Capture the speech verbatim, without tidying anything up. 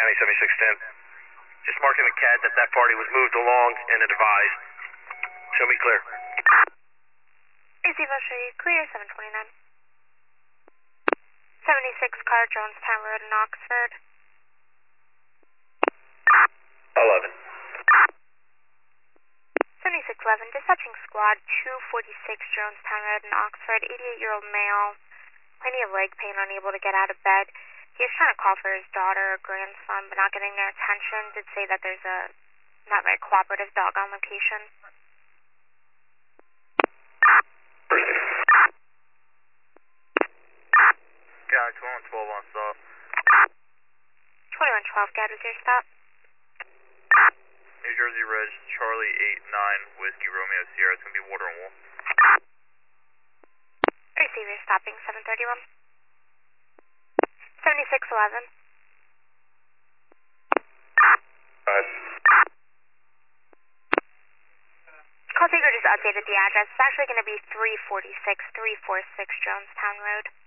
County seventy-six ten. Just marking the C A D that that party was moved along and advised. Show me clear. Receive, I'll show you clear, seven twenty-nine. seventy-six car, Jonestown Road in Oxford. eleven. seventy-six eleven, dispatching squad, two forty-six Jonestown Road in Oxford, eighty-eight-year-old male, plenty of leg pain, unable to get out of bed. He was trying to call for his daughter or grandson, but not getting their attention. Did say that there's a not very cooperative dog on location. Guy, twenty-one twelve on stop. twenty-one twelve, Gad, was your stop? New Jersey Reg, Charlie eight nine, Whiskey Romeo Sierra. It's going to be Water and Wool. Receive, you're stopping, seven thirty-one. seventy-six eleven. Alright. Call taker just updated the address. It's actually going to be three forty-six, three forty-six Jonestown Road.